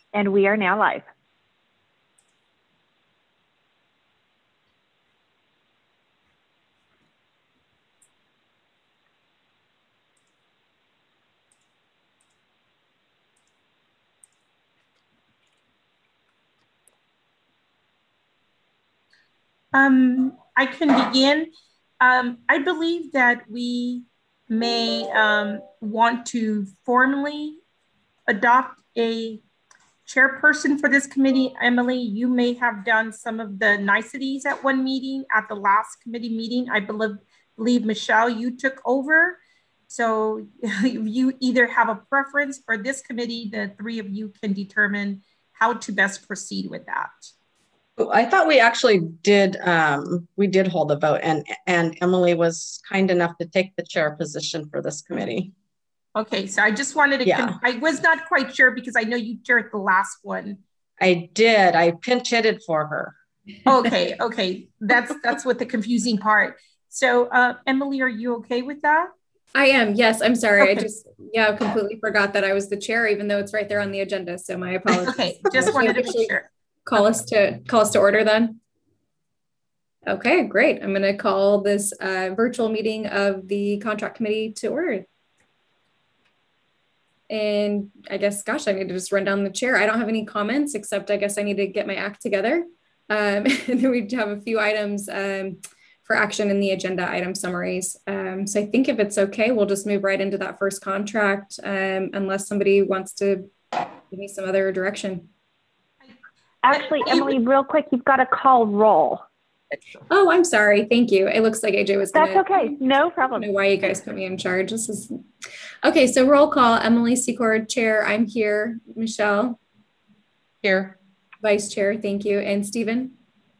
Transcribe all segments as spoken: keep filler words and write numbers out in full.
And we are now live. Um, I can begin. Um, I believe that we may um, want to formally adopt a chairperson for this committee. Emily, you may have done some of the niceties at one meeting. At the last committee meeting, I believe, believe Michelle, you took over. So you either have a preference for this committee, the three of you can determine how to best proceed with that. I thought we actually did, um, we did hold a vote, and, and Emily was kind enough to take the chair position for this committee. Okay, so I just wanted to, yeah. I was not quite sure because I know you chaired the last one. I did, I pinch hitted for her. Okay, okay, that's that's what the confusing part. So uh, Emily, are you okay with that? I am, yes, I'm sorry. Okay. I just, yeah, completely forgot that I was the chair, even though it's right there on the agenda, so my apologies. Okay, just wanted to make sure. Call us to call us to order then. Okay, great. I'm going to call this uh, virtual meeting of the contract committee to order. And I guess, gosh, I need to just run down the chair. I don't have any comments, except I guess I need to get my act together. Um, and then we have a few items um, for action in the agenda item summaries. Um, so I think if it's okay, we'll just move right into that first contract, um, unless somebody wants to give me some other direction. Actually, Emily, real quick, you've got to call roll. Oh, I'm sorry. Thank you. It looks like A J was gonna, That's okay. No problem. I don't know why you guys put me in charge. This is okay. So roll call. Emily Secord, chair. I'm here. Michelle. Here. Vice chair. Thank you. And Stephen.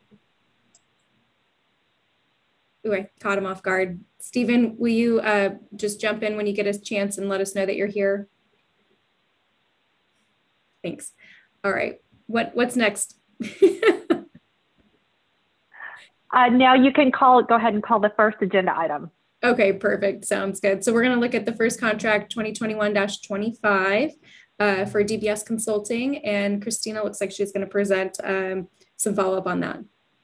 Ooh, I caught him off guard. Stephen, will you uh, just jump in when you get a chance and let us know that you're here? Thanks. All right. What what's next? uh, now you can call, go ahead and call the first agenda item. Okay, perfect. Sounds good. So we're going to look at the first contract twenty twenty-one dash twenty-five uh, for D B S Consulting. And Christina looks like she's going to present um, some follow-up on that.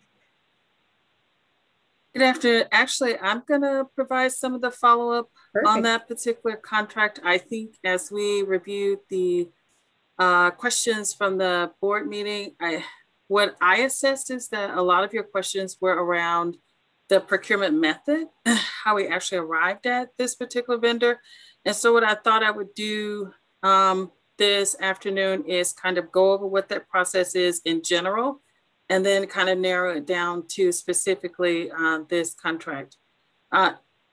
Good afternoon. Actually, I'm going to provide some of the follow-up on that particular contract. I think as we reviewed the Uh, questions from the board meeting, I, what I assessed is that a lot of your questions were around the procurement method, how we actually arrived at this particular vendor. And so what I thought I would do um, this afternoon is kind of go over what that process is in general, and then kind of narrow it down to specifically uh, this contract. Uh,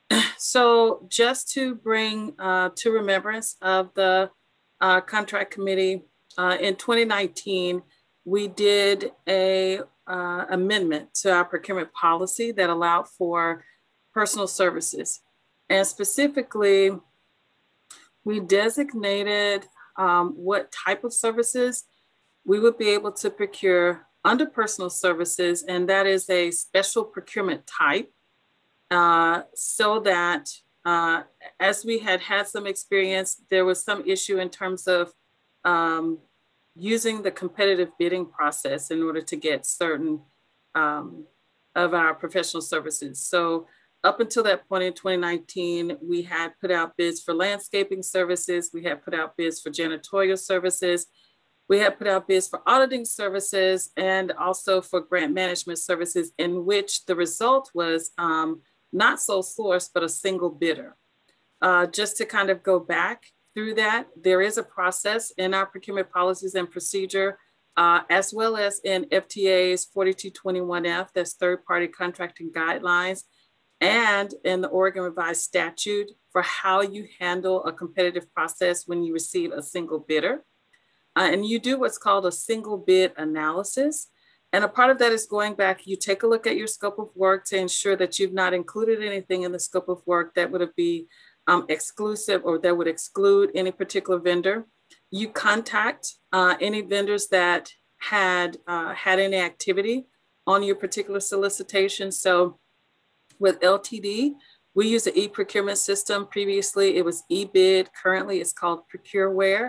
so just to bring uh, to remembrance of the Uh, contract committee, uh, in twenty nineteen, we did a uh, amendment to our procurement policy that allowed for personal services. And specifically, we designated um, what type of services we would be able to procure under personal services, and that is a special procurement type, uh, so that Uh, as we had had some experience, there was some issue in terms of um, using the competitive bidding process in order to get certain um, of our professional services. So up until that point in twenty nineteen, we had put out bids for landscaping services. We had put out bids for janitorial services. We had put out bids for auditing services and also for grant management services, in which the result was um, not sole source, but a single bidder. Uh, just to kind of go back through that, there is a process in our procurement policies and procedure, uh, as well as in F T A's forty-two twenty-one F, that's third-party contracting guidelines, and in the Oregon Revised Statute for how you handle a competitive process when you receive a single bidder. Uh, and you do what's called a single bid analysis. And a part of that is going back, you take a look at your scope of work to ensure that you've not included anything in the scope of work that would be um, exclusive or that would exclude any particular vendor. You contact uh, any vendors that had uh, had any activity on your particular solicitation. So with L T D, we use the e-procurement system. Previously, it was eBid. Currently, it's called Procureware.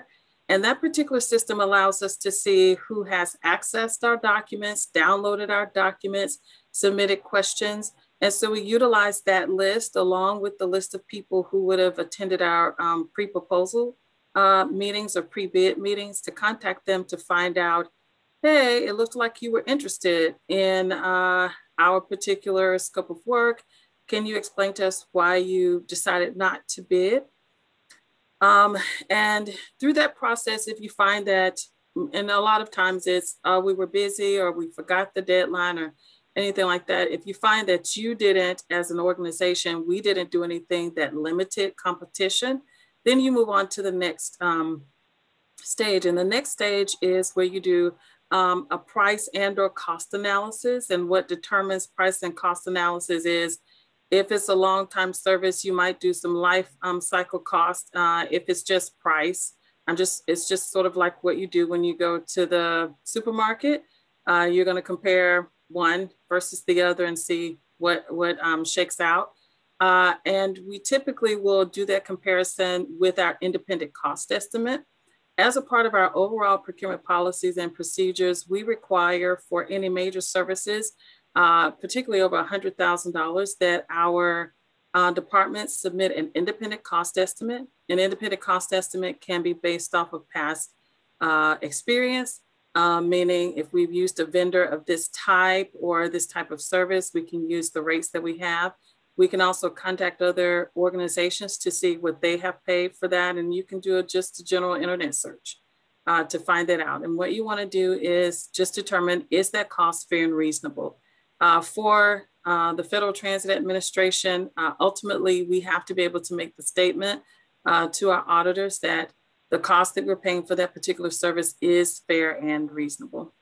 And that particular system allows us to see who has accessed our documents, downloaded our documents, submitted questions. And so we utilize that list along with the list of people who would have attended our um, pre-proposal uh, meetings or pre-bid meetings to contact them to find out, hey, it looked like you were interested in uh, our particular scope of work. Can you explain to us why you decided not to bid? Um, and through that process, if you find that, and a lot of times it's uh, we were busy or we forgot the deadline or anything like that. If you find that you didn't, as an organization, we didn't do anything that limited competition, then you move on to the next um, stage. And the next stage is where you do um, a price and or cost analysis. And what determines price and cost analysis is, if it's a long-time service, you might do some life um, cycle cost. Uh, if it's just price, I'm just, it's just sort of like what you do when you go to the supermarket. Uh, you're gonna compare one versus the other and see what, what um, shakes out. Uh, and we typically will do that comparison with our independent cost estimate. As a part of our overall procurement policies and procedures, we require for any major services, Uh, particularly over one hundred thousand dollars, that our uh, departments submit an independent cost estimate. An independent cost estimate can be based off of past uh, experience, uh, meaning if we've used a vendor of this type or this type of service, we can use the rates that we have. We can also contact other organizations to see what they have paid for that. And you can do a, just a general internet search uh, to find that out. And what you want to do is just determine, is that cost fair and reasonable? Uh, for uh, the Federal Transit Administration, uh, ultimately, we have to be able to make the statement uh, to our auditors that the cost that we're paying for that particular service is fair and reasonable.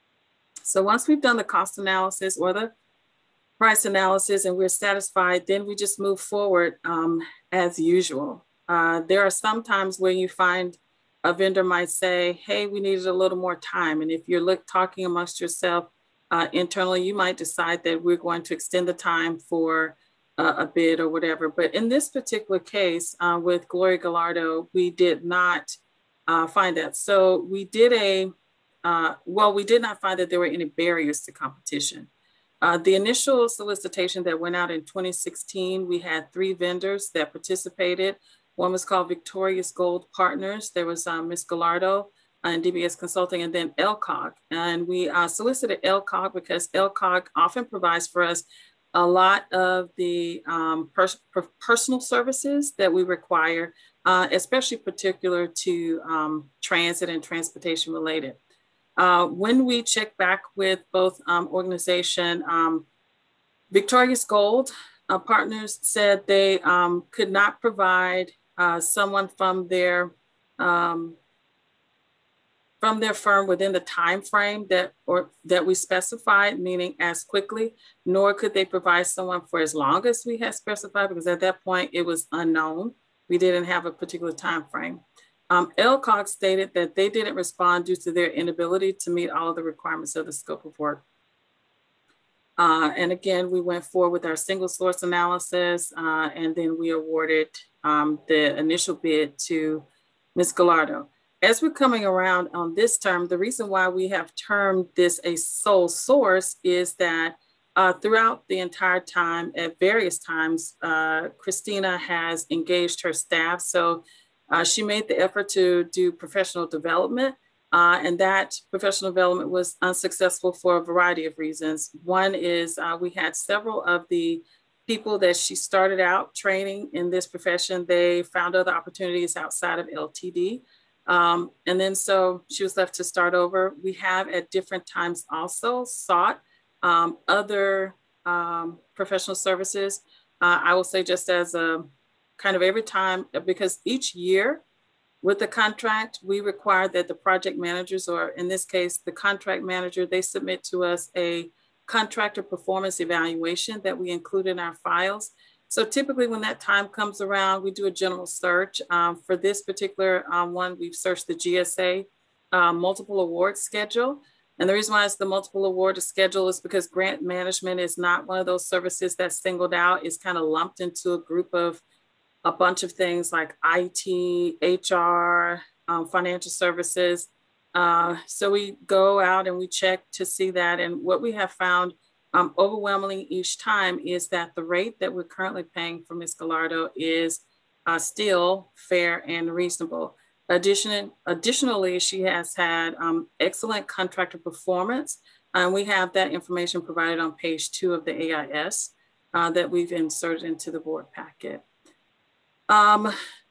So once we've done the cost analysis or the price analysis and we're satisfied, then we just move forward um, as usual. Uh, there are some times where you find a vendor might say, hey, we needed a little more time. And if you're look, talking amongst yourself, Uh, internally, you might decide that we're going to extend the time for uh, a bid or whatever. But in this particular case uh, with Gloria Gallardo, we did not uh, find that. So we did a, uh, well, we did not find that there were any barriers to competition. Uh, the initial solicitation that went out in twenty sixteen, we had three vendors that participated. One was called Victorious Gold Partners. There was um, Miz Gallardo and D B S Consulting, and then L C O G. And we uh, solicited L C O G because L C O G often provides for us a lot of the um, pers per personal services that we require, uh, especially particular to um, transit and transportation related. Uh, when we check back with both um, organization, um, Victorious Gold uh, Partners said they um, could not provide uh, someone from their um, from their firm within the time frame that or that we specified, meaning as quickly, nor could they provide someone for as long as we had specified, because at that point it was unknown. We didn't have a particular time frame. Um, L C O G stated that they didn't respond due to their inability to meet all of the requirements of the scope of work. Uh, and again, we went forward with our single source analysis, uh, and then we awarded um, the initial bid to Miz Gallardo. As we're coming around on this term, the reason why we have termed this a sole source is that uh, throughout the entire time, at various times, uh, Christina has engaged her staff. So uh, she made the effort to do professional development, uh, and that professional development was unsuccessful for a variety of reasons. One is uh, we had several of the people that she started out training in this profession, they found other opportunities outside of L T D. Um, and then so she was left to start over. We have at different times also sought um, other um, professional services. Uh, I will say just as a kind of every time, because each year with the contract, we require that the project managers, or in this case, the contract manager, they submit to us a contractor performance evaluation that we include in our files. So typically when that time comes around, we do a general search. Um, for this particular um, one, we've searched the G S A uh, multiple award schedule. And the reason why it's the multiple award schedule is because grant management is not one of those services that's singled out. It's kind of lumped into a group of a bunch of things like I T, H R, um, financial services. Uh, so we go out and we check to see that. And what we have found um, overwhelmingly each time is that the rate that we're currently paying for Miz Gallardo is uh, still fair and reasonable. Addition, additionally, she has had um, excellent contractor performance. And we have that information provided on page two of the A I S uh, that we've inserted into the board packet. Um,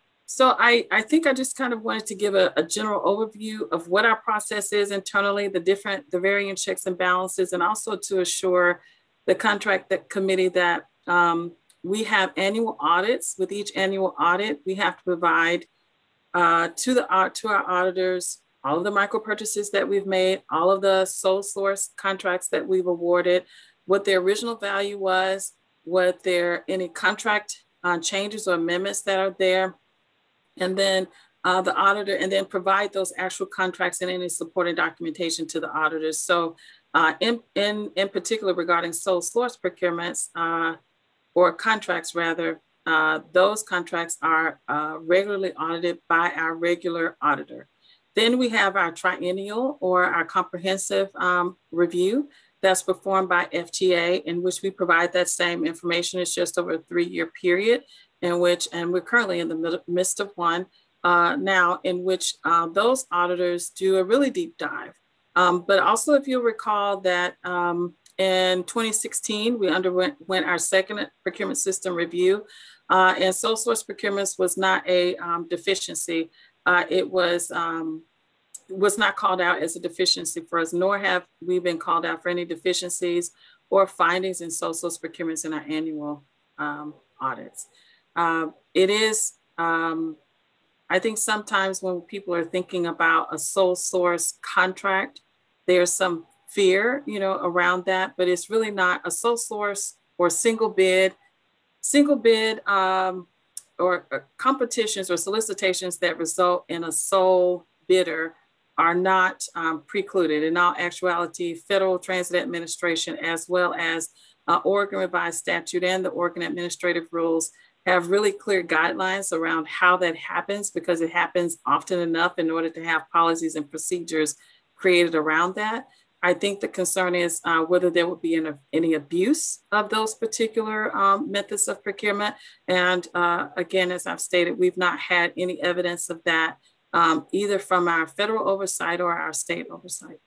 so I, I think I just kind of wanted to give a, a general overview of what our process is internally, the different, the varying checks and balances, and also to assure the contract that committee that um, we have annual audits. With each annual audit, we have to provide uh, to the uh, to our auditors all of the micro purchases that we've made, all of the sole source contracts that we've awarded, what their original value was, what their any contract uh, changes or amendments that are there, and then uh, the auditor, and then provide those actual contracts and any supporting documentation to the auditors. So uh, in, in, in particular regarding sole source procurements uh, or contracts rather, uh, those contracts are uh, regularly audited by our regular auditor. Then we have our triennial or our comprehensive um, review that's performed by F T A, in which we provide that same information. It's just over a three-year period in which, and we're currently in the midst of one uh, now, in which uh, those auditors do a really deep dive. Um, but also, if you'll recall that um, in twenty sixteen, we underwent went our second procurement system review, uh, and sole source procurements was not a um, deficiency. Uh, it was um, was not called out as a deficiency for us, nor have we been called out for any deficiencies or findings in sole source procurements in our annual um, audits. Uh, it is, um, I think sometimes when people are thinking about a sole source contract, there's some fear, you know, around that, but it's really not a sole source or single bid, single bid, um, or uh, competitions or solicitations that result in a sole bidder are not um, precluded. In all actuality, Federal Transit Administration, as well as uh, Oregon Revised Statute and the Oregon Administrative Rules, have really clear guidelines around how that happens, because it happens often enough in order to have policies and procedures created around that. I think the concern is uh, whether there would be an, any abuse of those particular um, methods of procurement. And uh, again, as I've stated, we've not had any evidence of that, um, either from our federal oversight or our state oversight.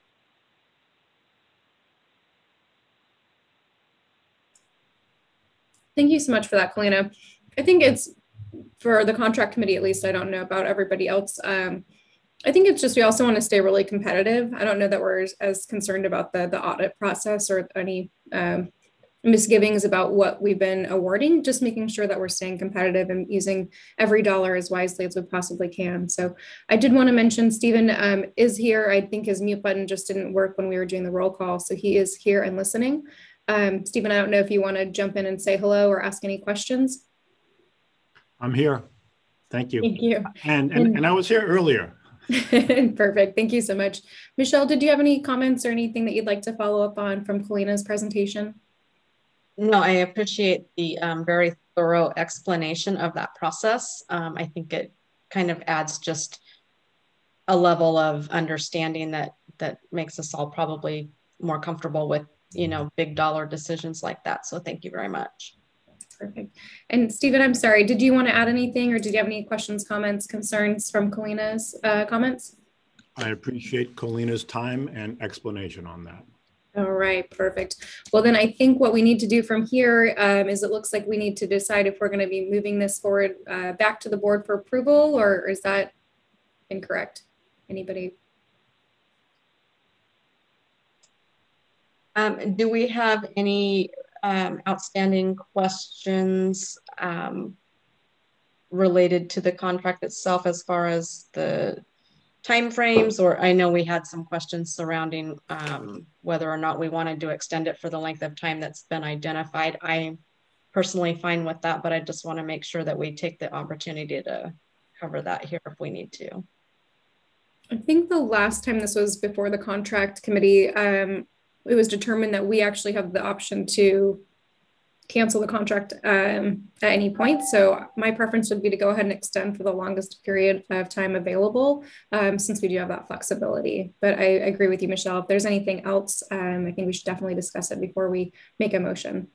Thank you so much for that, Kalina. I think it's, for the contract committee, at least, I don't know about everybody else. Um, I think it's just, we also want to stay really competitive. I don't know that we're as, as concerned about the, the audit process or any um, misgivings about what we've been awarding, just making sure that we're staying competitive and using every dollar as wisely as we possibly can. So I did want to mention Stephen um, is here. I think his mute button just didn't work when we were doing the roll call. So he is here and listening. Um, Stephen, I don't know if you want to jump in and say hello or ask any questions. I'm here. Thank you. Thank you. And, and, and I was here earlier. Perfect. Thank you so much. Michelle, did you have any comments or anything that you'd like to follow up on from Kalina's presentation? No, I appreciate the um, very thorough explanation of that process. Um, I think it kind of adds just a level of understanding that that makes us all probably more comfortable with, you know, big dollar decisions like that. So thank you very much. Perfect. And Stephen, I'm sorry, did you want to add anything, or did you have any questions, comments, concerns from Kalina's uh, comments? I appreciate Kalina's time and explanation on that. All right, perfect. Well, then I think what we need to do from here um, is it looks like we need to decide if we're going to be moving this forward uh, back to the board for approval, or is that incorrect? Anybody? Um, do we have any um, outstanding questions um, related to the contract itself, as far as the timeframes? Or I know we had some questions surrounding um, whether or not we wanted to extend it for the length of time that's been identified. I'm personally fine with that, but I just want to make sure that we take the opportunity to cover that here if we need to. I think the last time this was before the contract committee, um, it was determined that we actually have the option to cancel the contract um, at any point. So my preference would be to go ahead and extend for the longest period of time available, um, since we do have that flexibility. But I agree with you, Michelle. If there's anything else, um, I think we should definitely discuss it before we make a motion.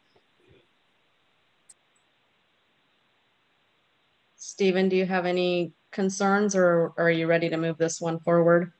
Stephen, do you have any concerns, or, or are you ready to move this one forward?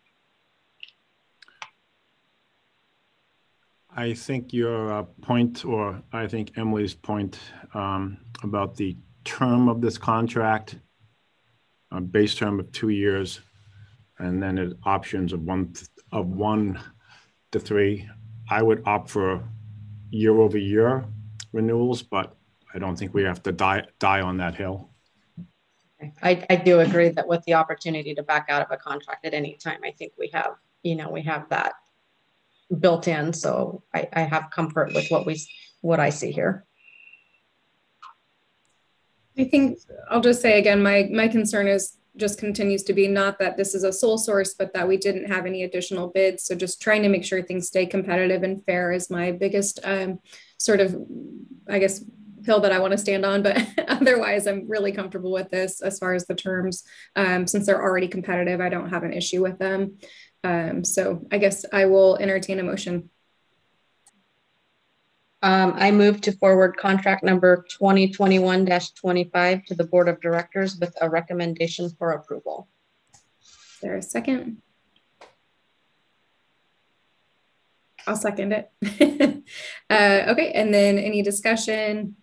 I think your uh, point, or I think Emily's point um, about the term of this contract, a base term of two years, and then it options of one of one to three. I would opt for year over year renewals, but I don't think we have to die die on that hill. I, I do agree that with the opportunity to back out of a contract at any time, I think we have, you know, we have that built in. So I, I have comfort with what we, what I see here. I think I'll just say again, my, my concern is just continues to be not that this is a sole source, but that we didn't have any additional bids. So just trying to make sure things stay competitive and fair is my biggest um, sort of, I guess, hill that I want to stand on. But otherwise, I'm really comfortable with this as far as the terms. Um, since they're already competitive, I don't have an issue with them. Um, so I guess I will entertain a motion. Um, I move to forward contract number twenty twenty-one dash twenty-five to the Board of Directors with a recommendation for approval. Is there a second? I'll second it. uh, okay, and then any discussion?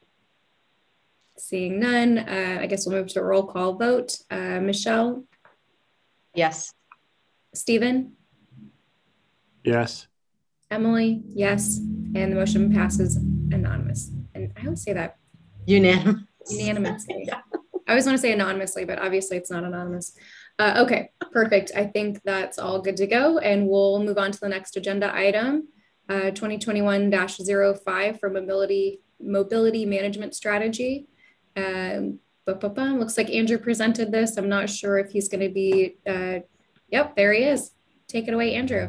Seeing none, uh, I guess we'll move to a roll call vote. Uh, Michelle? Yes. Stephen? Yes. Emily? Yes. And the motion passes anonymous. And I always say that. Unanimous. Unanimously. Yeah. I always want to say anonymously, but obviously it's not anonymous. Uh, okay, perfect. I think that's all good to go. And we'll move on to the next agenda item, uh, twenty twenty-one dash zero five for mobility, mobility management strategy. Um, bu -bu -bu. Looks like Andrew presented this. I'm not sure if he's going to be, uh, yep, there he is. Take it away, Andrew.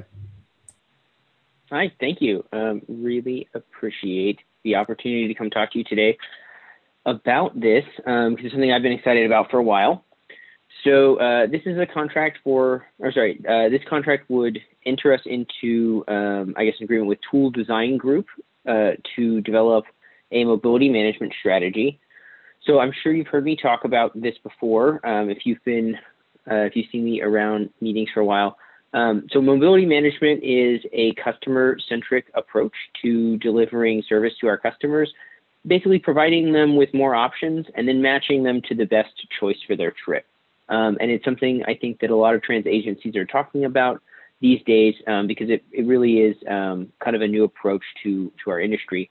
Hi, thank you. Um, really appreciate the opportunity to come talk to you today about this, um, because it's something I've been excited about for a while. So uh, this is a contract for, or sorry, uh, this contract would enter us into, um, I guess, an agreement with Tool Design Group uh, to develop a mobility management strategy. So I'm sure you've heard me talk about this before. Um, if you've been, uh, if you've seen me around meetings for a while. Um, so mobility management is a customer-centric approach to delivering service to our customers, basically providing them with more options and then matching them to the best choice for their trip. Um, and it's something I think that a lot of transit agencies are talking about these days, um, because it, it really is um, kind of a new approach to, to our industry.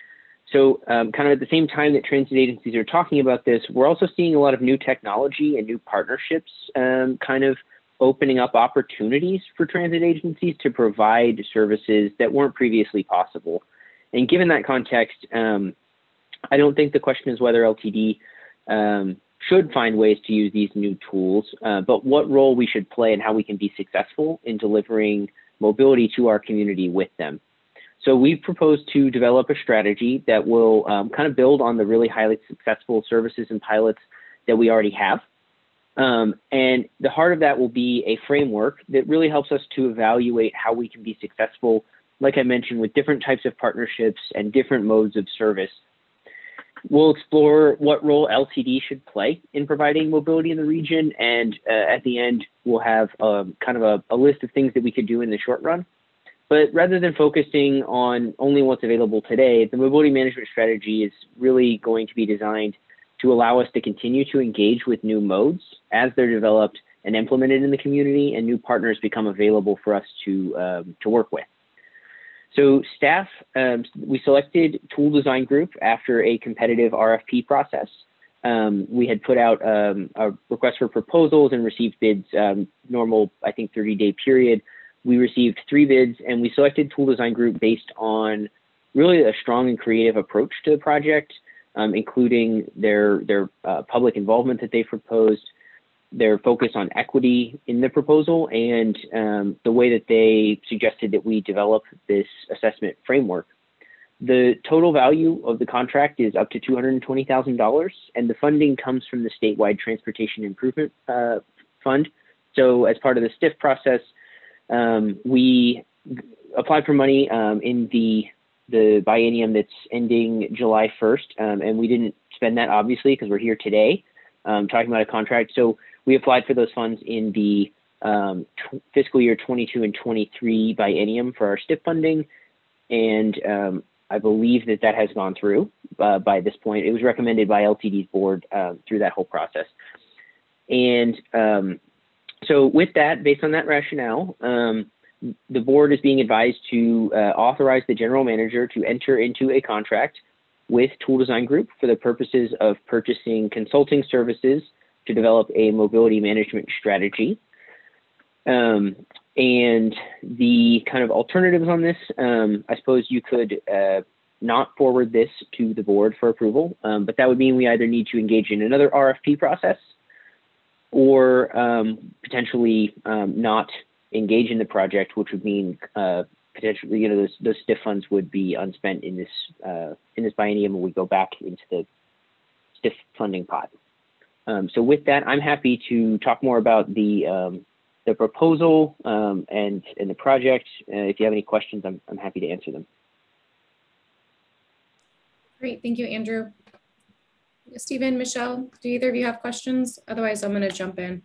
So um, kind of at the same time that transit agencies are talking about this, we're also seeing a lot of new technology and new partnerships um, kind of opening up opportunities for transit agencies to provide services that weren't previously possible. And given that context, um, I don't think the question is whether L T D um, should find ways to use these new tools, uh, but what role we should play and how we can be successful in delivering mobility to our community with them. So we've proposed to develop a strategy that will um, kind of build on the really highly successful services and pilots that we already have. Um, and the heart of that will be a framework that really helps us to evaluate how we can be successful, like I mentioned, with different types of partnerships and different modes of service. We'll explore what role L T D should play in providing mobility in the region. And uh, at the end, we'll have um, kind of a, a list of things that we could do in the short run. But rather than focusing on only what's available today, the mobility management strategy is really going to be designed to allow us to continue to engage with new modes as they're developed and implemented in the community, and new partners become available for us to, um, to work with. So staff, um, we selected Tool Design Group after a competitive R F P process. Um, we had put out um, a request for proposals and received bids, um, normal, I think, thirty day period. We received three bids, and we selected Tool Design Group based on really a strong and creative approach to the project, um, including their, their uh, public involvement that they proposed, their focus on equity in the proposal, and um, the way that they suggested that we develop this assessment framework. The total value of the contract is up to two hundred twenty thousand dollars, and the funding comes from the statewide Transportation Improvement uh, Fund. So as part of the S T I F process, um, we applied for money um, in the the biennium that's ending July first, um, and we didn't spend that obviously because we're here today um, talking about a contract. So we applied for those funds in the um, fiscal year twenty-two and twenty-three biennium for our S T I F funding, and um, I believe that that has gone through uh, by this point. It was recommended by L T D's board uh, through that whole process. And um, so with that, based on that rationale, um, the board is being advised to uh, authorize the general manager to enter into a contract with Tool Design Group for the purposes of purchasing consulting services to develop a mobility management strategy. Um, and the kind of alternatives on this, um, I suppose you could uh, not forward this to the board for approval, um, but that would mean we either need to engage in another R F P process or um, potentially um, not engage in the project, which would mean uh, potentially, you know, those, those S T I F funds would be unspent in this uh, in this biennium, and we go back into the S T I F funding pot. Um, so with that, I'm happy to talk more about the um, the proposal um, and and the project. Uh, if you have any questions, I'm I'm happy to answer them. Great, thank you, Andrew. Stephen, Michelle, do either of you have questions? Otherwise, I'm going to jump in.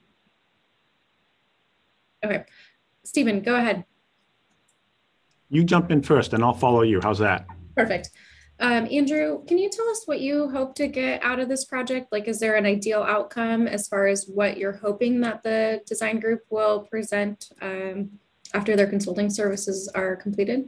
Okay, Stephen, go ahead. You jump in first and I'll follow you. How's that? Perfect. Um, Andrew, can you tell us what you hope to get out of this project? Like, is there an ideal outcome as far as what you're hoping that the design group will present um, after their consulting services are completed?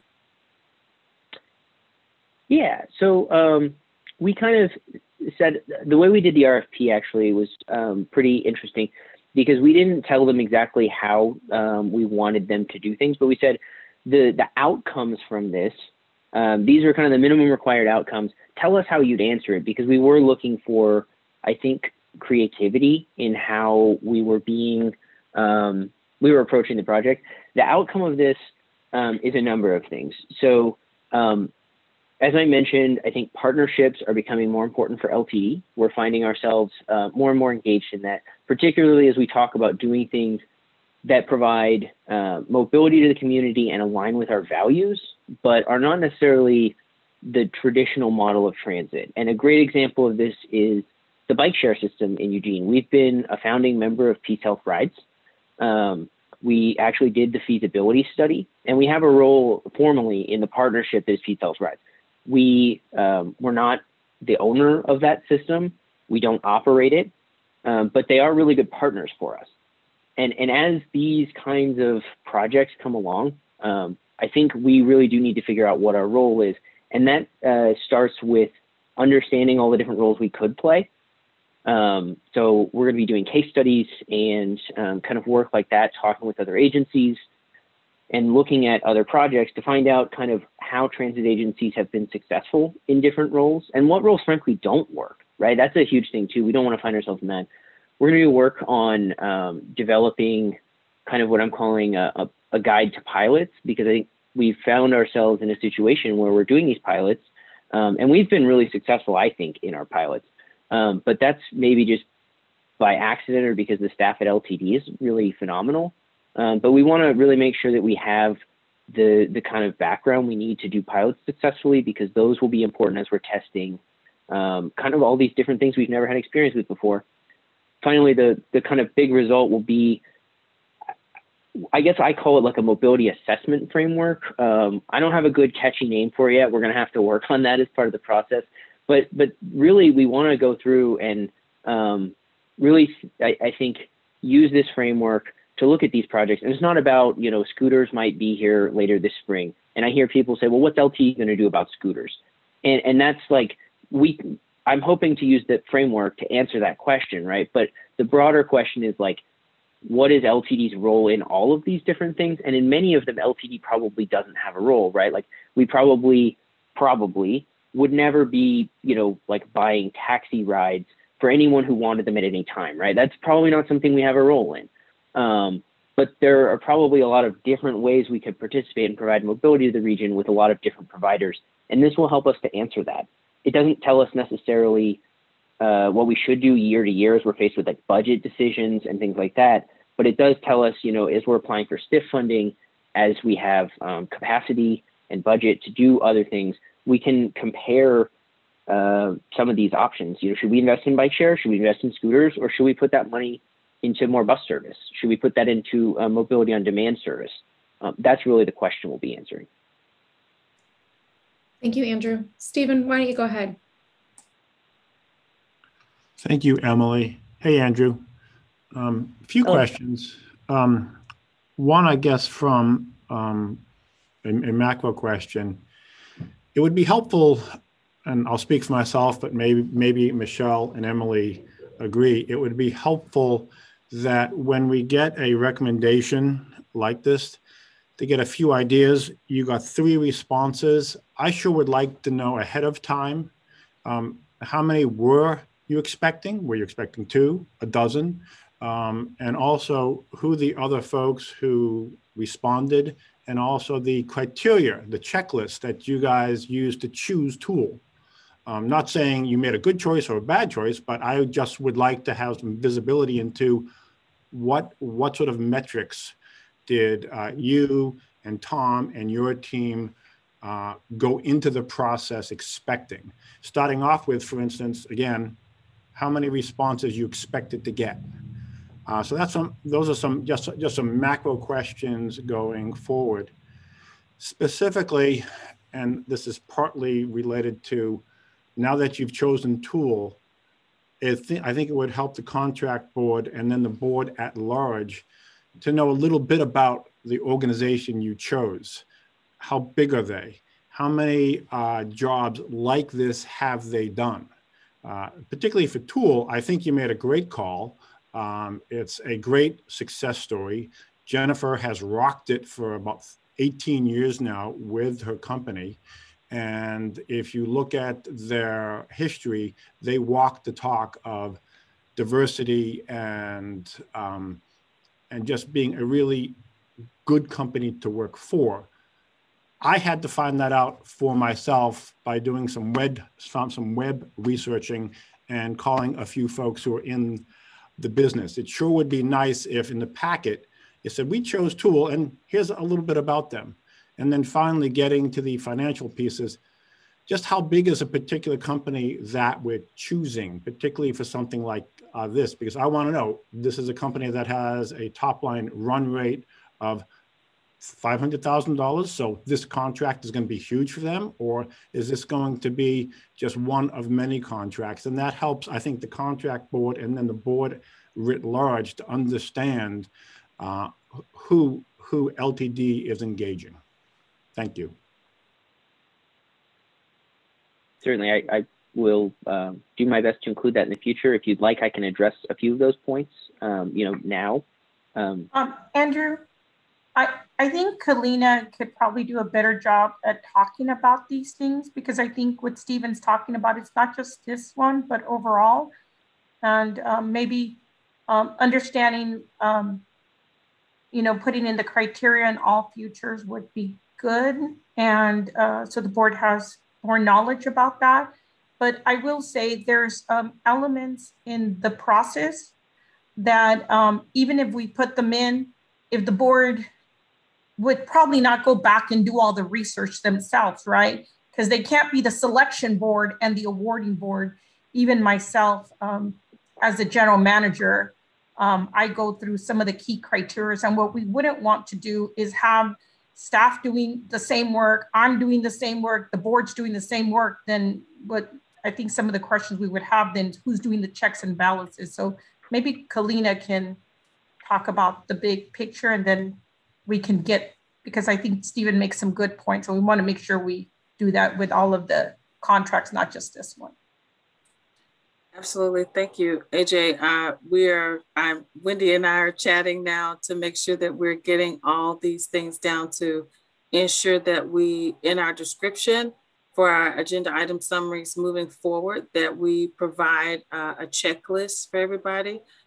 Yeah, so um, we kind of said the way we did the R F P actually was um, pretty interesting, because we didn't tell them exactly how um, we wanted them to do things, but we said the, the outcomes from this, um, these are kind of the minimum required outcomes. Tell us how you'd answer it, because we were looking for, I think, creativity in how we were being, um, we were approaching the project. The outcome of this um, is a number of things. So um, as I mentioned, I think partnerships are becoming more important for L T D. We're finding ourselves uh, more and more engaged in that, particularly as we talk about doing things that provide uh, mobility to the community and align with our values, but are not necessarily the traditional model of transit. And a great example of this is the bike share system in Eugene. We've been a founding member of Peace Health Rides. Um, we actually did the feasibility study, and we have a role formally in the partnership as Peace Health Rides. We, um, we're not the owner of that system. We don't operate it, um, but they are really good partners for us. And, and as these kinds of projects come along, um, I think we really do need to figure out what our role is. And that uh, starts with understanding all the different roles we could play. Um, so we're going to be doing case studies and um, kind of work like that, talking with other agencies and looking at other projects to find out kind of how transit agencies have been successful in different roles and what roles frankly don't work, right? That's a huge thing too. We don't want to find ourselves in that. We're going to work on um, developing kind of what I'm calling a, a, a guide to pilots, because I think we've found ourselves in a situation where we're doing these pilots um, and we've been really successful, I think, in our pilots. Um, but that's maybe just by accident or because the staff at L T D is really phenomenal. Um, but we want to really make sure that we have the the kind of background we need to do pilots successfully, because those will be important as we're testing um, kind of all these different things we've never had experience with before. Finally, the the kind of big result will be, I guess I call it like a mobility assessment framework. Um, I don't have a good catchy name for it yet. We're going to have to work on that as part of the process. But but really, we want to go through and um, really, I, I think, use this framework to look at these projects. And it's not about, you know, scooters might be here later this spring. And I hear people say, well, what's L T D going to do about scooters? And and that's like, we, I'm hoping to use the framework to answer that question, right? But the broader question is like, what is L T D's role in all of these different things? And in many of them, L T D probably doesn't have a role, right? Like we probably, probably would never be, you know, like buying taxi rides for anyone who wanted them at any time, right? That's probably not something we have a role in. Um, but there are probably a lot of different ways we could participate and provide mobility to the region with a lot of different providers. And this will help us to answer that. It doesn't tell us necessarily uh, what we should do year to year as we're faced with like budget decisions and things like that. But it does tell us, you know, as we're applying for STIF funding, as we have um, capacity and budget to do other things, we can compare uh, some of these options. You know, should we invest in bike share? Should we invest in scooters? Or should we put that money into more bus service? Should we put that into uh, mobility on demand service? Um, that's really the question we'll be answering. Thank you, Andrew. Stephen, why don't you go ahead? Thank you, Emily. Hey, Andrew. Um, a few Hello. questions. Um, one, I guess, from um, a, a macro question. It would be helpful, and I'll speak for myself, but maybe maybe Michelle and Emily agree. It would be helpful that when we get a recommendation like this, to get a few ideas. You got three responses. I sure would like to know ahead of time, um, how many were you expecting? Were you expecting two, a dozen? Um, and also who the other folks who responded, and also the criteria, the checklist that you guys use to choose tool. I'm not saying you made a good choice or a bad choice, but I just would like to have some visibility into what, what sort of metrics did uh, you and Tom and your team uh, go into the process expecting? Starting off with, for instance, again, how many responses you expected to get? Uh, so that's some, those are some, just, just some macro questions going forward. Specifically, and this is partly related to, now that you've chosen tool, it th I think it would help the contract board and then the board at large to know a little bit about the organization you chose. How big are they? How many uh, jobs like this have they done? Uh, particularly for Tool, I think you made a great call. Um, it's a great success story. Jennifer has rocked it for about eighteen years now with her company. And if you look at their history, they walk the talk of diversity and um, and just being a really good company to work for. I had to find that out for myself by doing some web, some, some web researching and calling a few folks who are in the business. It sure would be nice if in the packet, it said, we chose Tool and here's a little bit about them. And then finally getting to the financial pieces, just how big is a particular company that we're choosing, particularly for something like uh, this, because I want to know, this is a company that has a top line run rate of five hundred thousand dollars. So this contract is going to be huge for them, or is this going to be just one of many contracts? And that helps, I think, the contract board and then the board writ large to understand uh, who, who L T D is engaging. Thank you. Certainly, I, I will um, do my best to include that in the future. If you'd like, I can address a few of those points, um, you know, now. Um, um, Andrew, I, I think Kalina could probably do a better job at talking about these things, because I think what Stephen's talking about, it's not just this one, but overall, and um, maybe um, understanding, um, you know, putting in the criteria in all futures would be good. And uh, so the board has more knowledge about that. But I will say there's um, elements in the process that um, even if we put them in, if the board would probably not go back and do all the research themselves, right? Because they can't be the selection board and the awarding board. Even myself, um, as a general manager, um, I go through some of the key criteria. And what we wouldn't want to do is have staff doing the same work, I'm doing the same work, the board's doing the same work, then what I think some of the questions we would have then, who's doing the checks and balances? So maybe Kalina can talk about the big picture, and then we can get, because I think Stephen makes some good points, and we want to make sure we do that with all of the contracts, not just this one. Absolutely, thank you, A J. Uh, we are, I'm, Wendy and I are chatting now to make sure that we're getting all these things down to ensure that we, in our description for our agenda item summaries moving forward, that we provide uh, a checklist for everybody.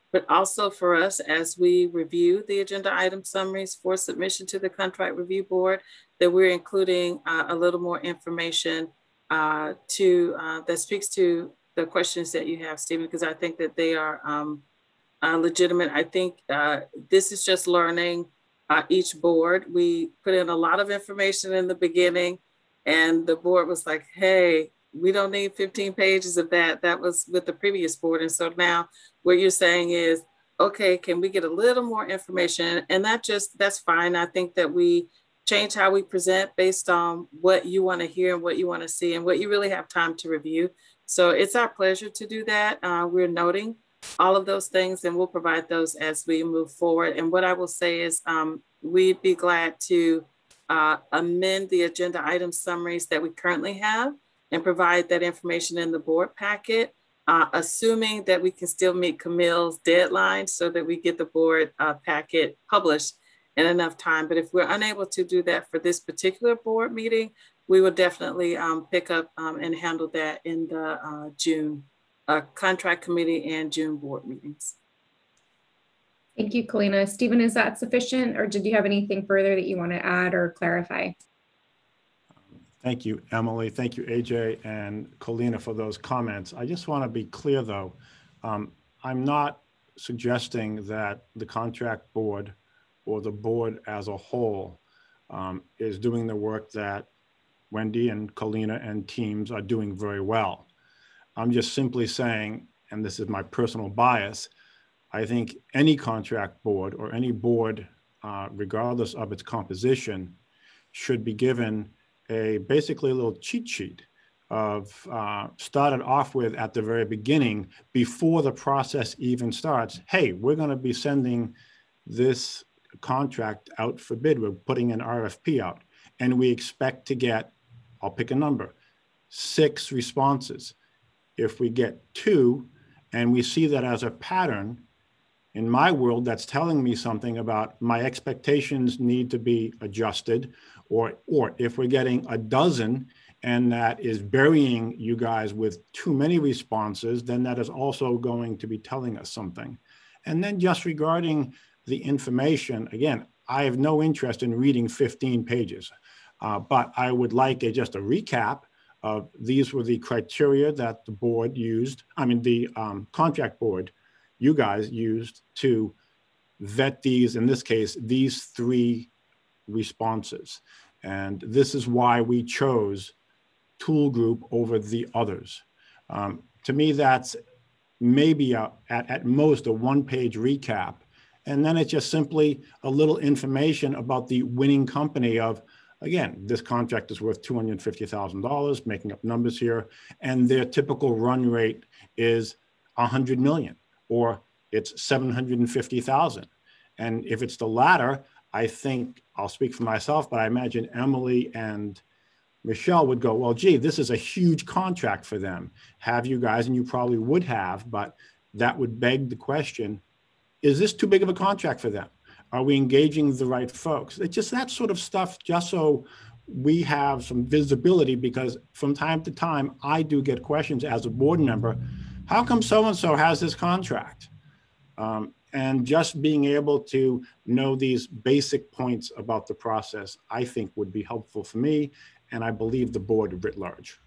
but also for us as we review the agenda item summaries for submission to the Contract Review Board, that we're including uh, a little more information uh, to uh, that speaks to the questions that you have, Stephen, because I think that they are um, uh, legitimate. I think uh, this is just learning uh, each board. We put in a lot of information in the beginning, and the board was like, hey, we don't need fifteen pages of that. That was with the previous board. And so now what you're saying is, okay, can we get a little more information? And that just, that's fine. I think that we change how we present based on what you want to hear and what you want to see and what you really have time to review. So it's our pleasure to do that. Uh, we're noting all of those things, and we'll provide those as we move forward. And what I will say is um, we'd be glad to uh, amend the agenda item summaries that we currently have and provide that information in the board packet, uh, assuming that we can still meet Camille's deadline so that we get the board uh, packet published in enough time. But if we're unable to do that for this particular board meeting, we will definitely um, pick up um, and handle that in the uh, June uh, contract committee and June board meetings. Thank you, Kalina. Stephen, is that sufficient, or did you have anything further that you want to add or clarify? Thank you, Emily. Thank you, A J and Kalina, for those comments. I just want to be clear, though. Um, I'm not suggesting that the contract board or the board as a whole um, is doing the work that Wendy and Kalina and teams are doing very well. I'm just simply saying, and this is my personal bias, I think any contract board or any board, uh, regardless of its composition, should be given a basically a little cheat sheet of uh, started off with at the very beginning before the process even starts. Hey, we're going to be sending this contract out for bid. We're putting an R F P out, and we expect to get, I'll pick a number, six responses. If we get two, and we see that as a pattern, in my world, that's telling me something about my expectations need to be adjusted, or, or if we're getting a dozen and that is burying you guys with too many responses, then that is also going to be telling us something. And then just regarding the information, again, I have no interest in reading fifteen pages, uh, but I would like a, just a recap of these were the criteria that the board used, I mean, the um, contract board, you guys used to vet these, in this case, these three responses. And this is why we chose Tool Group over the others. Um, to me, that's maybe a, at, at most a one-page recap. And then it's just simply a little information about the winning company of, again, this contract is worth two hundred fifty thousand dollars, making up numbers here, and their typical run rate is one hundred million, or it's seven hundred fifty thousand. And if it's the latter, I think, I'll speak for myself, but I imagine Emily and Michelle would go, well, gee, this is a huge contract for them. Have you guys, and you probably would have, but that would beg the question, is this too big of a contract for them? Are we engaging the right folks? It's just that sort of stuff, just so we have some visibility, because from time to time, I do get questions as a board member, how come so-and-so has this contract? Um, and just being able to know these basic points about the process, I think would be helpful for me, and I believe the board writ large.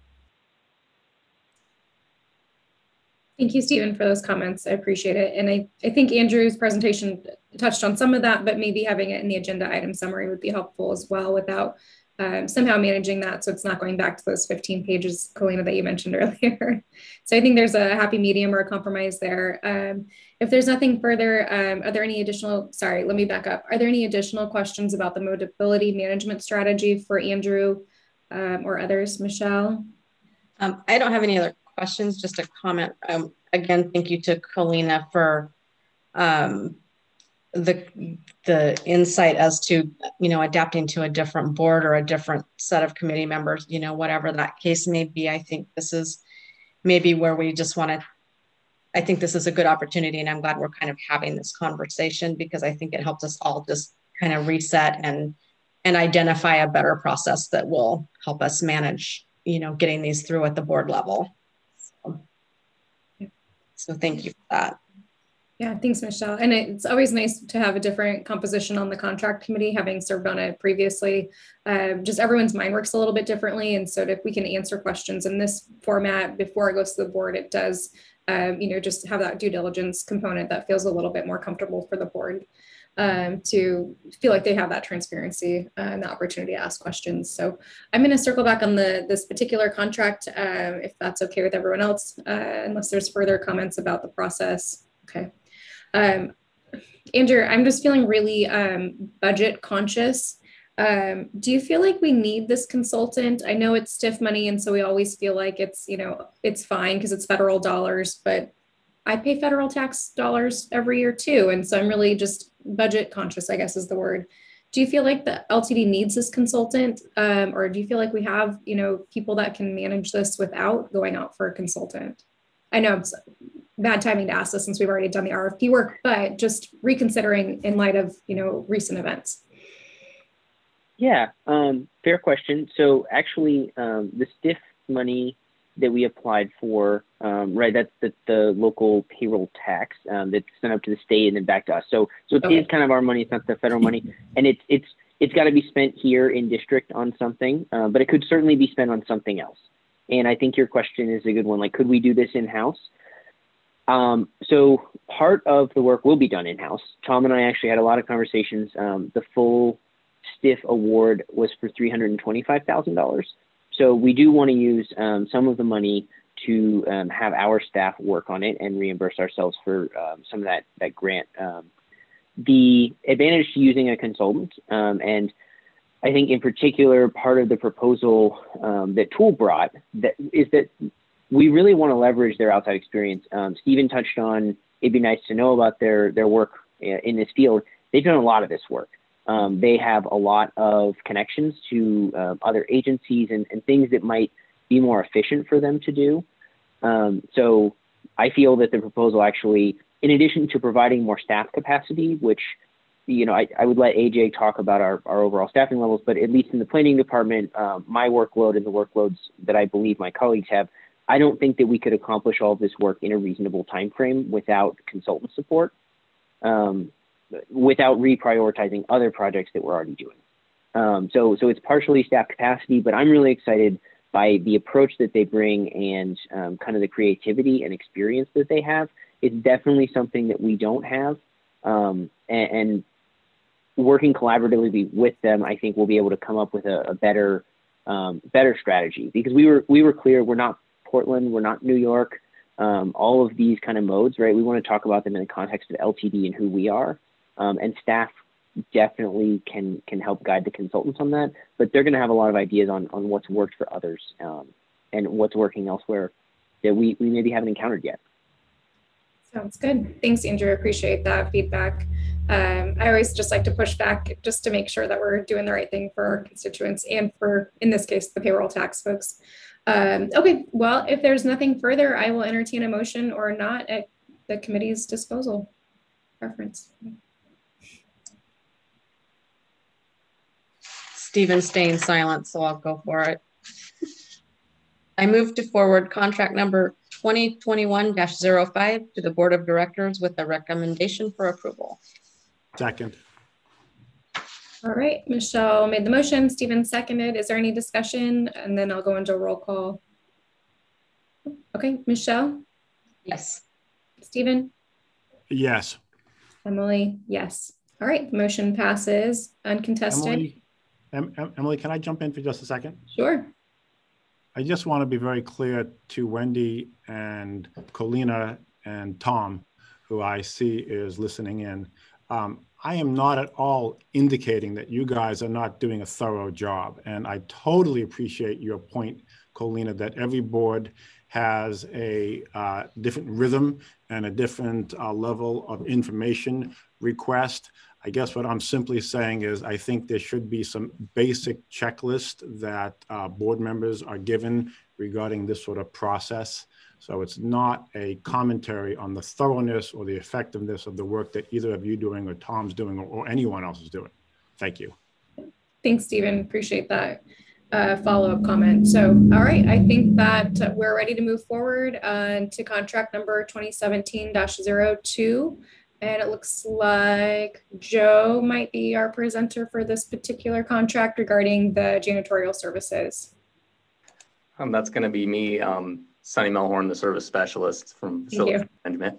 Thank you, Stephen, for those comments. I appreciate it. And I, I think Andrew's presentation touched on some of that, but maybe having it in the agenda item summary would be helpful as well, without um, somehow managing that so it's not going back to those fifteen pages, Kalina, that you mentioned earlier. So I think there's a happy medium or a compromise there. Um, if there's nothing further, um, are there any additional, sorry, let me back up. Are there any additional questions about the mobility management strategy for Andrew um, or others, Michelle? Um, I don't have any other questions, just a comment. Um, again, thank you to Kalina for um, the the insight as to, you know, adapting to a different board or a different set of committee members, you know, whatever that case may be. I think this is maybe where we just want to, I think this is a good opportunity, and I'm glad we're kind of having this conversation, because I think it helps us all just kind of reset and and identify a better process that will help us manage, you know, getting these through at the board level. So, so thank you for that. Yeah, thanks, Michelle. And it's always nice to have a different composition on the contract committee, having served on it previously. Uh, just everyone's mind works a little bit differently. And so if we can answer questions in this format before it goes to the board, it does, um, you know, just have that due diligence component that feels a little bit more comfortable for the board um, to feel like they have that transparency uh, and the opportunity to ask questions. So I'm going to circle back on the this particular contract, uh, if that's okay with everyone else, uh, unless there's further comments about the process. Okay. Um, Andrew, I'm just feeling really um, budget conscious. Um, do you feel like we need this consultant? I know it's stiff money, and so we always feel like it's, you know, it's fine because it's federal dollars, but I pay federal tax dollars every year too. And so I'm really just budget conscious, I guess is the word. Do you feel like the L T D needs this consultant? Um, or do you feel like we have, you know, people that can manage this without going out for a consultant? I know it's bad timing to ask this since we've already done the R F P work, but just reconsidering in light of, you know, recent events. Yeah, um, fair question. So actually, um, the stiff money that we applied for, um, right, that's the, the local payroll tax um, that's sent up to the state and then back to us. So, so it Okay. is kind of our money. It's not the federal money, and it's it's it's got to be spent here in district on something, uh, but it could certainly be spent on something else. And I think your question is a good one. Like, could we do this in-house? Um, so part of the work will be done in-house. Tom and I actually had a lot of conversations. Um, the full stiff award was for three hundred twenty-five thousand dollars. So we do want to use um, some of the money to um, have our staff work on it and reimburse ourselves for um, some of that, that grant. Um, the advantage to using a consultant, um, and I think in particular, part of the proposal um, that Tool brought that is that we really want to leverage their outside experience. Um, Stephen touched on, it'd be nice to know about their, their work in this field. They've done a lot of this work. Um, they have a lot of connections to uh, other agencies and, and things that might be more efficient for them to do. Um, so I feel that the proposal actually, in addition to providing more staff capacity, which, you know, I, I would let A J talk about our, our overall staffing levels, but at least in the planning department, uh, my workload and the workloads that I believe my colleagues have, I don't think that we could accomplish all of this work in a reasonable time frame without consultant support. Um, without reprioritizing other projects that we're already doing. Um, so, so it's partially staff capacity, but I'm really excited by the approach that they bring and um, kind of the creativity and experience that they have. It's definitely something that we don't have. Um, and, and working collaboratively with them, I think we'll be able to come up with a, a better, um, better strategy, because we were, we were clear, we're not Portland, we're not New York, um, all of these kind of modes, right? We want to talk about them in the context of L T D and who we are. Um, and staff definitely can can help guide the consultants on that, but they're going to have a lot of ideas on, on what's worked for others um, and what's working elsewhere that we, we maybe haven't encountered yet. Sounds good. Thanks, Andrew. I appreciate that feedback. Um, I always just like to push back just to make sure that we're doing the right thing for our constituents and for, in this case, the payroll tax folks. Um, okay, well, if there's nothing further, I will entertain a motion or not at the committee's disposal. Preference. Stephen staying silent, so I'll go for it. I move to forward contract number twenty twenty-one dash zero five to the Board of Directors with a recommendation for approval. Second. All right, Michelle made the motion, Stephen seconded. Is there any discussion? And then I'll go into a roll call. Okay, Michelle? Yes. Stephen? Yes. Emily? Yes. All right, the motion passes uncontested. Emily, em, Emily, can I jump in for just a second? Sure. I just want to be very clear to Wendy and Colina and Tom, who I see is listening in. Um, I am not at all indicating that you guys are not doing a thorough job. And I totally appreciate your point, Colina, that every board has a uh, different rhythm and a different uh, level of information request. I guess what I'm simply saying is I think there should be some basic checklist that uh, board members are given regarding this sort of process. So it's not a commentary on the thoroughness or the effectiveness of the work that either of you doing or Tom's doing or, or anyone else is doing. Thank you. Thanks, Stephen. Appreciate that. uh, follow-up comment. So, all right, I think that we're ready to move forward uh, to contract number twenty seventeen dash zero two. And it looks like Joe might be our presenter for this particular contract regarding the janitorial services. Um, that's going to be me, um, Sonny Melhorn, the service specialist from Facilities Management.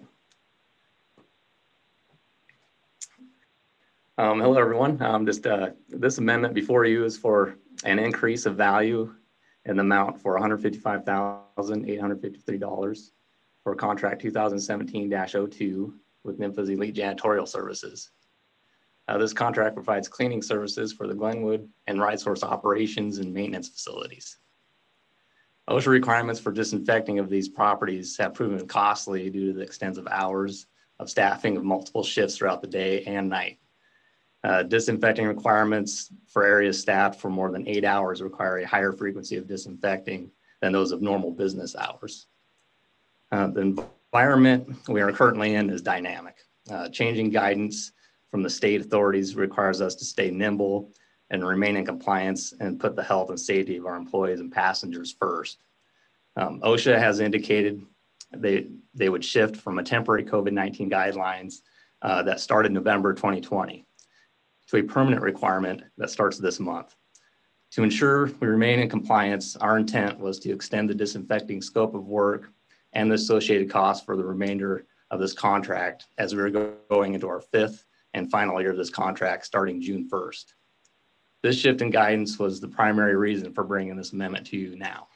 Um, hello, everyone. Um, just uh, this amendment before you is for an increase of value in the amount for one hundred fifty-five thousand eight hundred fifty-three dollars for contract two thousand seventeen dash zero two with Nympha's Elite Janitorial Services. Uh, this contract provides cleaning services for the Glenwood and RideSource operations and maintenance facilities. OSHA requirements for disinfecting of these properties have proven costly due to the extensive hours of staffing of multiple shifts throughout the day and night. Uh, disinfecting requirements for areas staffed for more than eight hours require a higher frequency of disinfecting than those of normal business hours. Uh, the environment we are currently in is dynamic. Uh, changing guidance from the state authorities requires us to stay nimble and remain in compliance and put the health and safety of our employees and passengers first. Um, OSHA has indicated they, they would shift from a temporary COVID nineteen guidelines uh, that started November twenty twenty to a permanent requirement that starts this month. To ensure we remain in compliance, our intent was to extend the disinfecting scope of work and the associated costs for the remainder of this contract as we were going into our fifth and final year of this contract starting June first. This shift in guidance was the primary reason for bringing this amendment to you now.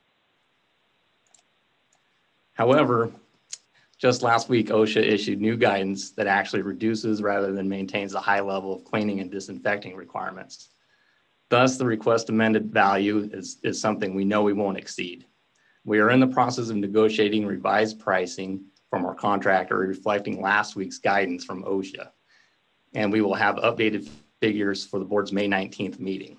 However, just last week, OSHA issued new guidance that actually reduces rather than maintains a high level of cleaning and disinfecting requirements. Thus, the request amended value is, is something we know we won't exceed. We are in the process of negotiating revised pricing from our contractor reflecting last week's guidance from OSHA. And we will have updated figures for the board's May nineteenth meeting.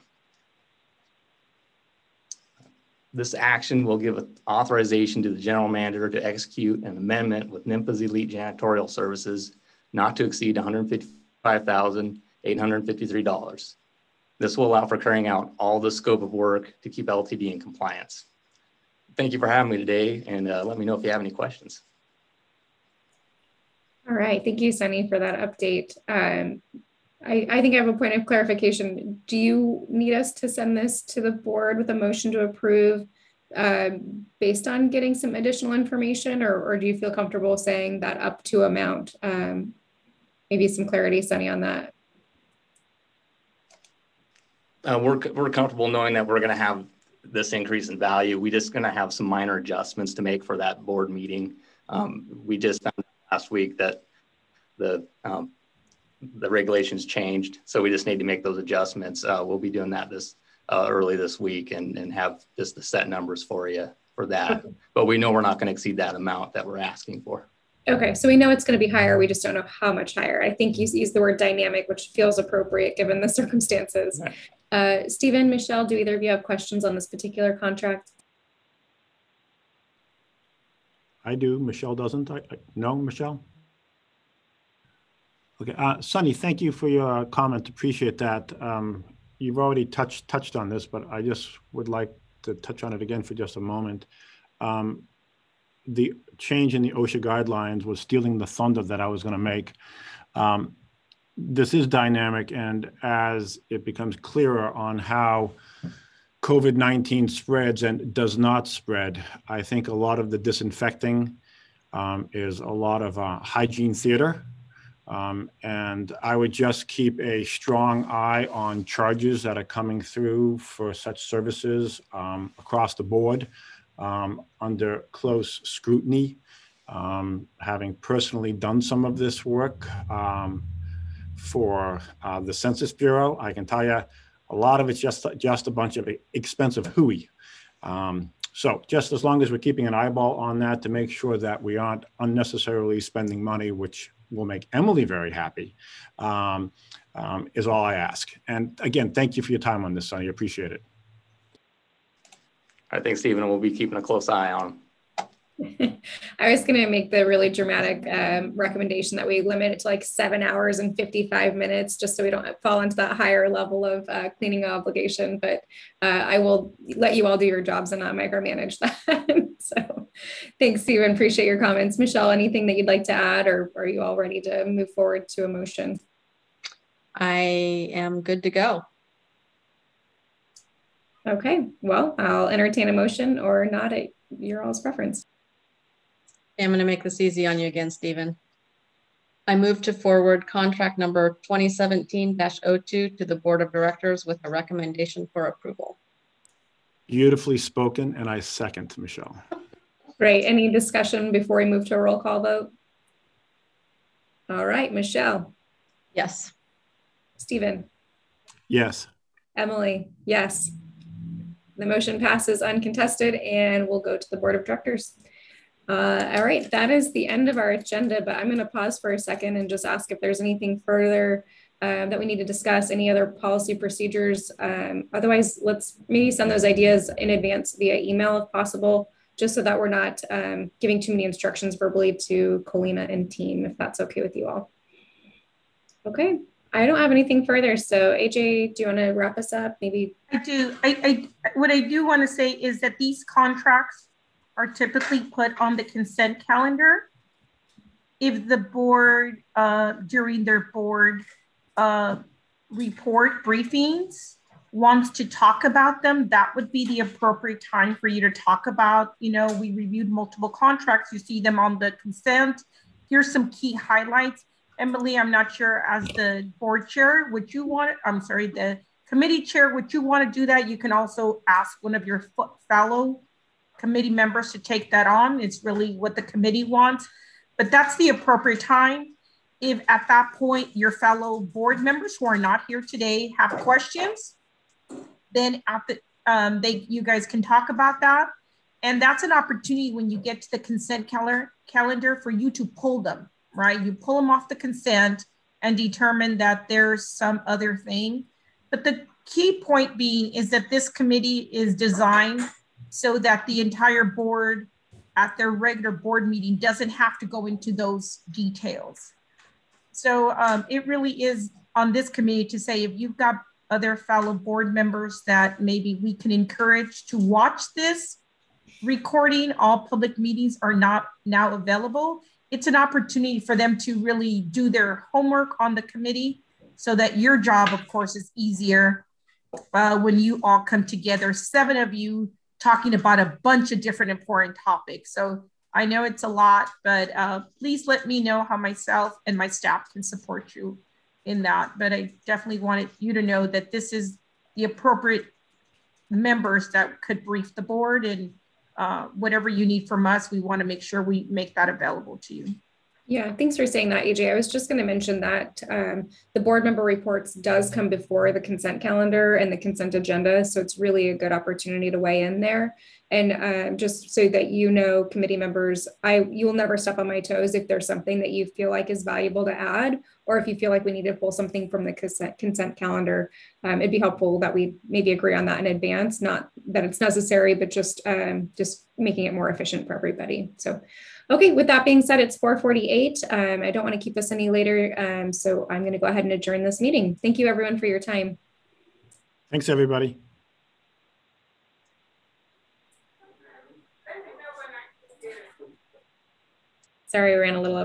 This action will give authorization to the general manager to execute an amendment with Nympha's Elite Janitorial Services not to exceed one hundred fifty-five thousand eight hundred fifty-three dollars. This will allow for carrying out all the scope of work to keep L T D in compliance. Thank you for having me today, and uh, let me know if you have any questions. All right, thank you, Sonny, for that update. Um, I, I think I have a point of clarification. Do you need us to send this to the board with a motion to approve uh, based on getting some additional information, or, or do you feel comfortable saying that up to amount? Um, maybe some clarity, Sonny, on that. Uh, we're, we're comfortable knowing that we're going to have this increase in value. We just going to have some minor adjustments to make for that board meeting. Um, we just found out last week that the um, the regulations changed, so we just need to make those adjustments. Uh, we'll be doing that this uh, early this week and, and have just the set numbers for you for that. Okay. But we know we're not going to exceed that amount that we're asking for. Okay, so we know it's going to be higher. We just don't know how much higher. I think you used the word dynamic, which feels appropriate given the circumstances. Right. Uh, Stephen, Michelle, do either of you have questions on this particular contract? I do. Michelle doesn't. I, I, no, Michelle? Okay, uh, Sonny, thank you for your comment. Appreciate that. Um, you've already touched touched on this, but I just would like to touch on it again for just a moment. Um, the change in the OSHA guidelines was stealing the thunder that I was going to make. Um, this is dynamic, and as it becomes clearer on how COVID nineteen spreads and does not spread, I think a lot of the disinfecting um, is a lot of uh, hygiene theater. Um, and I would just keep a strong eye on charges that are coming through for such services um, across the board um, under close scrutiny. Um, having personally done some of this work um, for uh, the Census Bureau, I can tell you a lot of it's just, just a bunch of expensive hooey. Um, so just as long as we're keeping an eyeball on that to make sure that we aren't unnecessarily spending money, which will make Emily very happy, um, um, is all I ask. And again, thank you for your time on this, Sonny. I appreciate it. I think, Stephen, we'll be keeping a close eye on them. I was going to make the really dramatic um, recommendation that we limit it to like seven hours and fifty-five minutes, just so we don't fall into that higher level of uh, cleaning obligation. But uh, I will let you all do your jobs and not micromanage that. So thanks, Stephen. Appreciate your comments. Michelle, anything that you'd like to add, or are you all ready to move forward to a motion? I am good to go. Okay, well, I'll entertain a motion or not at your all's preference. I'm going to make this easy on you again, Stephen. I move to forward contract number twenty seventeen dash oh two to the Board of Directors with a recommendation for approval. Beautifully spoken, and I second, Michelle. Great. Any discussion before we move to a roll call vote? All right, Michelle. Yes. Stephen. Yes. Emily. Yes. The motion passes uncontested, and we'll go to the Board of Directors. Uh, all right, that is the end of our agenda, but I'm going to pause for a second and just ask if there's anything further uh, that we need to discuss, any other policy procedures. Um, otherwise, let's maybe send those ideas in advance via email if possible, just so that we're not um, giving too many instructions verbally to Colina and team, if that's okay with you all. Okay, I don't have anything further. So A J, do you want to wrap us up? Maybe. I do. I, I what I do want to say is that these contracts are typically put on the consent calendar. If the board, uh, during their board uh, report briefings, wants to talk about them, that would be the appropriate time for you to talk about, you know, we reviewed multiple contracts, you see them on the consent. Here's some key highlights. Emily, I'm not sure, as the board chair, would you want, I'm sorry, the committee chair, would you want to do that? You can also ask one of your fellow committee members to take that on. It's really what the committee wants, but that's the appropriate time. If at that point your fellow board members who are not here today have questions, then at the um, they you guys can talk about that, and that's an opportunity when you get to the consent calendar calendar for you to pull them, right? You pull them off the consent and determine that there's some other thing. But the key point being is that this committee is designed so that the entire board at their regular board meeting doesn't have to go into those details. So um, it really is on this committee to say, if you've got other fellow board members that maybe we can encourage to watch this recording, all public meetings are not now available. It's an opportunity for them to really do their homework on the committee so that your job, of course, is easier uh, when you all come together, seven of you talking about a bunch of different important topics. So I know it's a lot, but uh, please let me know how myself and my staff can support you in that. But I definitely wanted you to know that this is the appropriate members that could brief the board, and uh, whatever you need from us, we want to make sure we make that available to you. Yeah, thanks for saying that, A J. I was just going to mention that um, the board member reports does come before the consent calendar and the consent agenda. So it's really a good opportunity to weigh in there. And uh, just so that you know, committee members, I you'll never step on my toes if there's something that you feel like is valuable to add, or if you feel like we need to pull something from the consent, consent calendar. Um, it'd be helpful that we maybe agree on that in advance, not that it's necessary, but just, um, just making it more efficient for everybody. So. Okay, with that being said, it's four forty-eight. Um, I don't want to keep us any later, um, so I'm going to go ahead and adjourn this meeting. Thank you, everyone, for your time. Thanks, everybody. Sorry, I ran a little over.